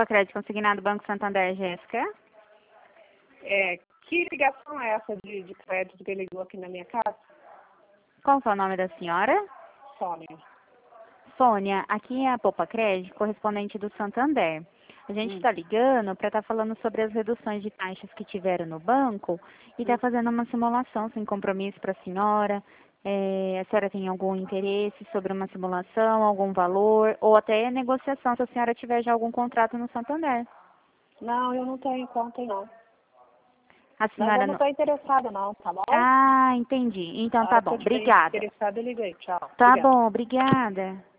Poupa Crédito Consignado Banco Santander, Jéssica. Que ligação é essa de crédito que ele ligou aqui na minha casa? Qual é o nome da senhora? Sônia. Sônia, aqui é a Poupa Crédito, correspondente do Santander. A gente está ligando para estar falando sobre as reduções de taxas que tiveram no banco e está fazendo uma simulação sem compromisso para a senhora. A senhora tem algum interesse sobre uma simulação, algum valor, ou até negociação, se a senhora tiver já algum contrato no Santander? Não, eu não tenho conta, não. A Mas senhora eu não estou interessada, não, tá bom? Ah, entendi. Então tá bom. Obrigada. Interessada, eu liguei. Tchau. Tá Obrigada. bom, obrigada.